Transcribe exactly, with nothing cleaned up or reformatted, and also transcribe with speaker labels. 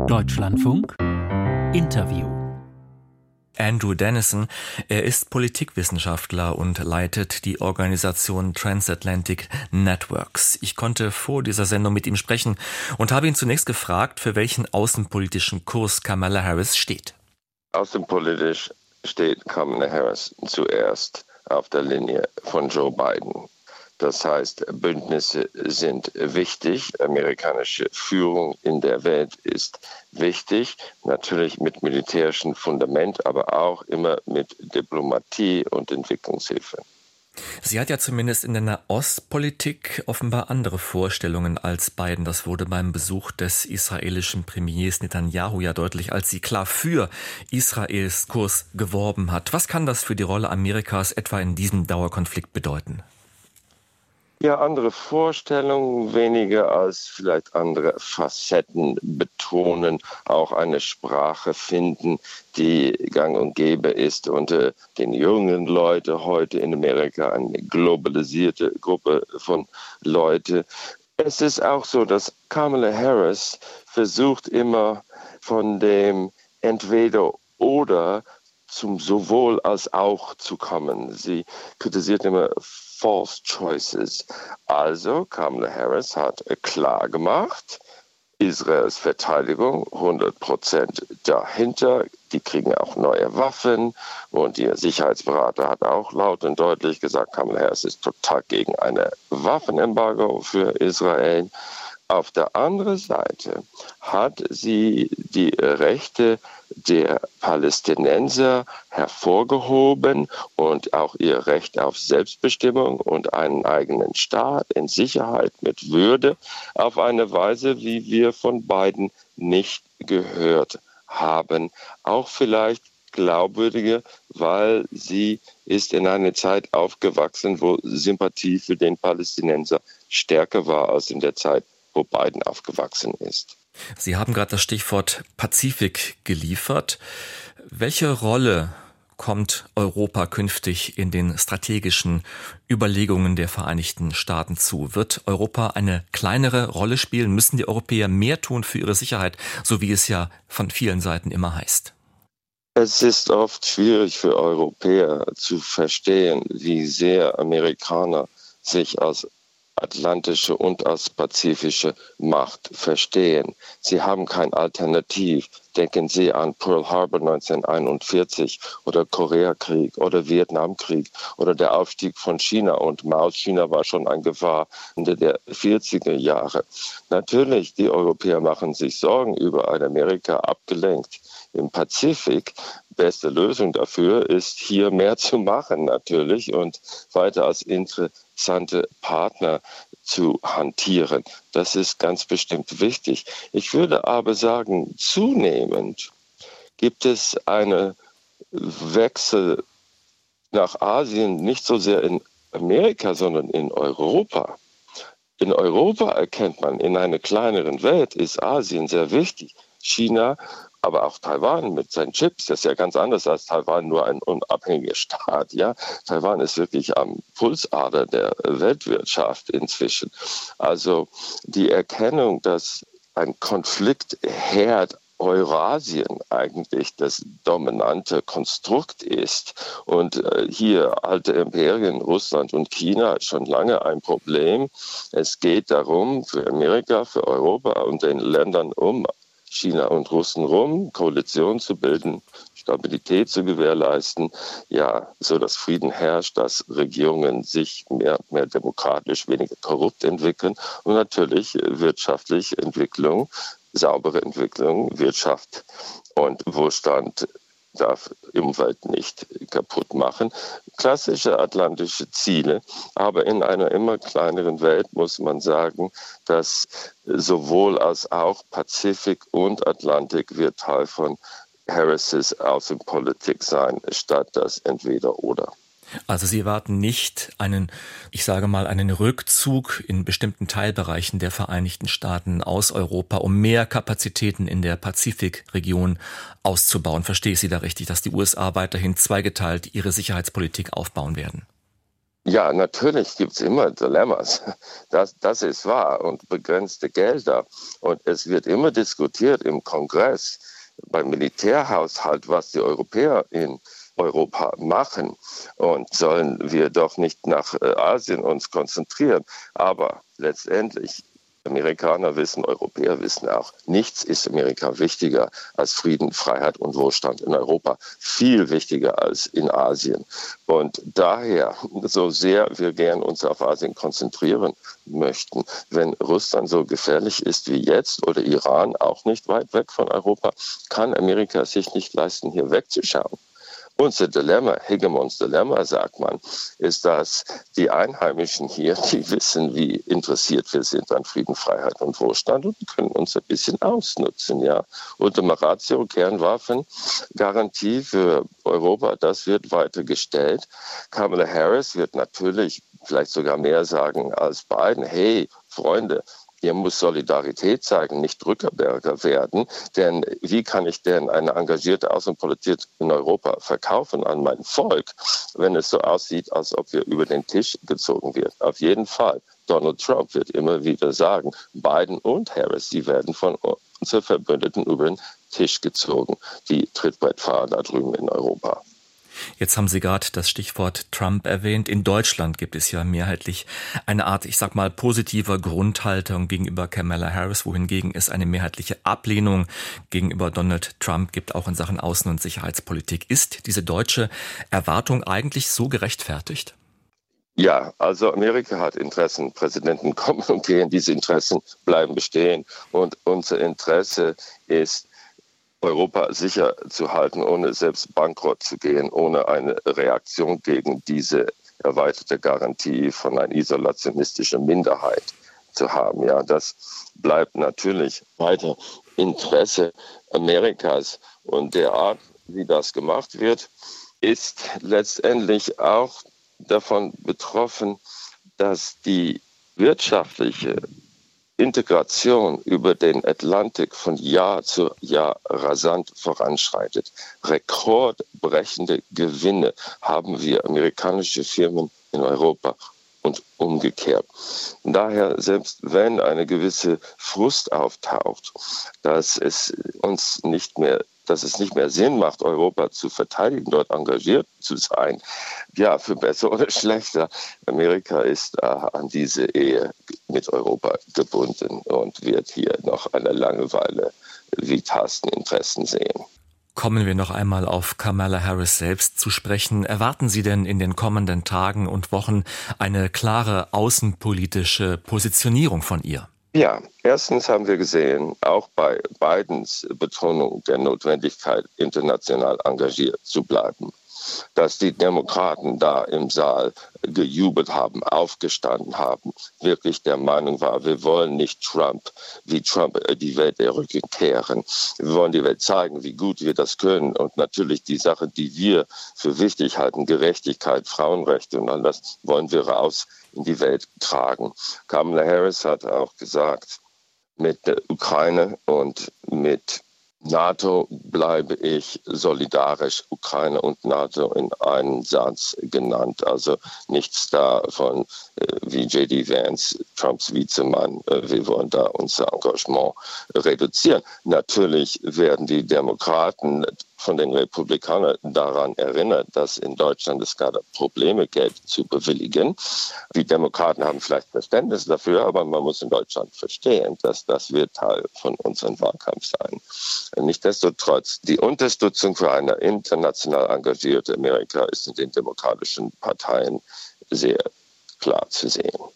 Speaker 1: Deutschlandfunk Interview.
Speaker 2: Andrew Dennison, er ist Politikwissenschaftler und leitet die Organisation Transatlantic Networks. Ich konnte vor dieser Sendung mit ihm sprechen und habe ihn zunächst gefragt, für welchen außenpolitischen Kurs Kamala Harris steht.
Speaker 3: Außenpolitisch steht Kamala Harris zuerst auf der Linie von Joe Biden. Das heißt, Bündnisse sind wichtig, amerikanische Führung in der Welt ist wichtig, natürlich mit militärischem Fundament, aber auch immer mit Diplomatie und Entwicklungshilfe.
Speaker 2: Sie hat ja zumindest in der Nahostpolitik offenbar andere Vorstellungen als Biden. Das wurde beim Besuch des israelischen Premiers Netanyahu ja deutlich, als sie klar für Israels Kurs geworben hat. Was kann das für die Rolle Amerikas etwa in diesem Dauerkonflikt bedeuten?
Speaker 3: Ja, andere Vorstellungen, weniger als vielleicht andere Facetten betonen, auch eine Sprache finden, die gang und gäbe ist unter den jungen Leuten heute in Amerika, eine globalisierte Gruppe von Leuten. Es ist auch so, dass Kamala Harris versucht immer von dem Entweder-Oder zum sowohl als auch zu kommen. Sie kritisiert immer False Choices. Also Kamala Harris hat klar gemacht, Israels Verteidigung hundert Prozent dahinter. Die kriegen auch neue Waffen und der Sicherheitsberater hat auch laut und deutlich gesagt, Kamala Harris ist total gegen ein Waffenembargo für Israel. Auf der anderen Seite hat sie die Rechte der Palästinenser hervorgehoben und auch ihr Recht auf Selbstbestimmung und einen eigenen Staat in Sicherheit mit Würde auf eine Weise, wie wir von beiden nicht gehört haben. Auch vielleicht glaubwürdiger, weil sie ist in einer Zeit aufgewachsen, wo Sympathie für den Palästinenser stärker war als in der Zeit, wo Biden aufgewachsen ist.
Speaker 2: Sie haben gerade das Stichwort Pazifik geliefert. Welche Rolle kommt Europa künftig in den strategischen Überlegungen der Vereinigten Staaten zu? Wird Europa eine kleinere Rolle spielen? Müssen die Europäer mehr tun für ihre Sicherheit, so wie es ja von vielen Seiten immer heißt?
Speaker 3: Es ist oft schwierig für Europäer zu verstehen, wie sehr Amerikaner sich als atlantische und als pazifische Macht verstehen. Sie haben kein Alternativ. Denken Sie an Pearl Harbor neunzehnhunderteinundvierzig oder Koreakrieg oder Vietnamkrieg oder der Aufstieg von China und Mao. China war schon ein Gefahr Ende der vierziger Jahre. Natürlich, die Europäer machen sich Sorgen über ein Amerika abgelenkt im Pazifik. Beste Lösung dafür ist, hier mehr zu machen natürlich und weiter als interessante Partner zu hantieren. Das ist ganz bestimmt wichtig. Ich würde aber sagen, zunehmend gibt es einen Wechsel nach Asien, nicht so sehr in Amerika, sondern in Europa. In Europa erkennt man, in einer kleineren Welt ist Asien sehr wichtig. China, aber auch Taiwan mit seinen Chips, das ist ja ganz anders als Taiwan, nur ein unabhängiger Staat. Ja? Taiwan ist wirklich am Pulsader der Weltwirtschaft inzwischen. Also die Erkennung, dass ein Konfliktherd Eurasien eigentlich das dominante Konstrukt ist und äh, hier alte Imperien, Russland und China, schon lange ein Problem. Es geht darum, für Amerika, für Europa und den Ländern um China und Russen rum, Koalition zu bilden, Stabilität zu gewährleisten, ja, so dass Frieden herrscht, dass Regierungen sich mehr, mehr demokratisch, weniger korrupt entwickeln und natürlich wirtschaftliche Entwicklung, saubere Entwicklung, Wirtschaft und Wohlstand darf die Umwelt nicht kaputt machen. Klassische atlantische Ziele, aber in einer immer kleineren Welt muss man sagen, dass sowohl als auch Pazifik und Atlantik wird Teil von Harris' Außenpolitik sein, statt das Entweder-Oder.
Speaker 2: Also Sie erwarten nicht einen, ich sage mal, einen Rückzug in bestimmten Teilbereichen der Vereinigten Staaten aus Europa, um mehr Kapazitäten in der Pazifikregion auszubauen. Verstehe ich Sie da richtig, dass die U S A weiterhin zweigeteilt ihre Sicherheitspolitik aufbauen werden?
Speaker 3: Ja, natürlich gibt es immer Dilemmas. Das, das ist wahr und begrenzte Gelder. Und es wird immer diskutiert im Kongress, beim Militärhaushalt, was die Europäer in Europa machen. Und sollen wir doch nicht nach äh, Asien uns konzentrieren. Aber letztendlich, Amerikaner wissen, Europäer wissen auch, nichts ist Amerika wichtiger als Frieden, Freiheit und Wohlstand in Europa. Viel wichtiger als in Asien. Und daher, so sehr wir gern uns auf Asien konzentrieren möchten, wenn Russland so gefährlich ist wie jetzt oder Iran auch nicht weit weg von Europa, kann Amerika sich nicht leisten, hier wegzuschauen. Unser Dilemma, Hegemons Dilemma, sagt man, ist, dass die Einheimischen hier, die wissen, wie interessiert wir sind an Frieden, Freiheit und Wohlstand und können uns ein bisschen ausnutzen. Ja. Ultima Ratio, Kernwaffengarantie für Europa, das wird weiter gestellt. Kamala Harris wird natürlich vielleicht sogar mehr sagen als Biden. Hey, Freunde, ihr muss Solidarität zeigen, nicht Drückerberger werden. Denn wie kann ich denn eine engagierte Außenpolitik in Europa verkaufen an mein Volk, wenn es so aussieht, als ob wir über den Tisch gezogen wird? Auf jeden Fall. Donald Trump wird immer wieder sagen, Biden und Harris, sie werden von unseren Verbündeten über den Tisch gezogen, die Trittbrettfahrer da drüben in Europa.
Speaker 2: Jetzt haben Sie gerade das Stichwort Trump erwähnt. In Deutschland gibt es ja mehrheitlich eine Art, ich sag mal, positiver Grundhaltung gegenüber Kamala Harris, wohingegen es eine mehrheitliche Ablehnung gegenüber Donald Trump gibt, auch in Sachen Außen- und Sicherheitspolitik. Ist diese deutsche Erwartung eigentlich so gerechtfertigt?
Speaker 3: Ja, also Amerika hat Interessen, Präsidenten kommen und gehen, diese Interessen bleiben bestehen und unser Interesse ist, Europa sicher zu halten, ohne selbst bankrott zu gehen, ohne eine Reaktion gegen diese erweiterte Garantie von einer isolationistischen Minderheit zu haben. Ja, das bleibt natürlich weiter Interesse Amerikas. Und der Art, wie das gemacht wird, ist letztendlich auch davon betroffen, dass die wirtschaftliche Integration über den Atlantik von Jahr zu Jahr rasant voranschreitet. Rekordbrechende Gewinne haben wir amerikanische Firmen in Europa und umgekehrt. Daher, selbst wenn eine gewisse Frust auftaucht, dass es uns nicht mehr dass es nicht mehr Sinn macht, Europa zu verteidigen, dort engagiert zu sein. Ja, für besser oder schlechter. Amerika ist äh, an diese Ehe mit Europa gebunden und wird hier noch eine Langeweile vitalen Interessen sehen.
Speaker 2: Kommen wir noch einmal auf Kamala Harris selbst zu sprechen. Erwarten Sie denn in den kommenden Tagen und Wochen eine klare außenpolitische Positionierung von ihr?
Speaker 3: Ja, erstens haben wir gesehen, auch bei Bidens Betonung der Notwendigkeit, international engagiert zu bleiben, dass die Demokraten da im Saal gejubelt haben, aufgestanden haben, wirklich der Meinung war, wir wollen nicht Trump, wie Trump die Welt der Rücken kehren. Wir wollen die Welt zeigen, wie gut wir das können und natürlich die Sache, die wir für wichtig halten, Gerechtigkeit, Frauenrechte und all das, wollen wir raus in die Welt tragen. Kamala Harris hat auch gesagt, mit der Ukraine und mit NATO bleibe ich solidarisch, Ukraine und NATO in einen Satz genannt. Also nichts davon wie J D Vance, Trumps Vizemann. Wir wollen da unser Engagement reduzieren. Natürlich werden die Demokraten von den Republikanern daran erinnert, dass in Deutschland es gerade Probleme Geld zu bewilligen. Die Demokraten haben vielleicht Verständnis dafür, aber man muss in Deutschland verstehen, dass das wird Teil von unserem Wahlkampf sein. Nichtsdestotrotz, die Unterstützung für eine international engagierte Amerika ist in den demokratischen Parteien sehr klar zu sehen.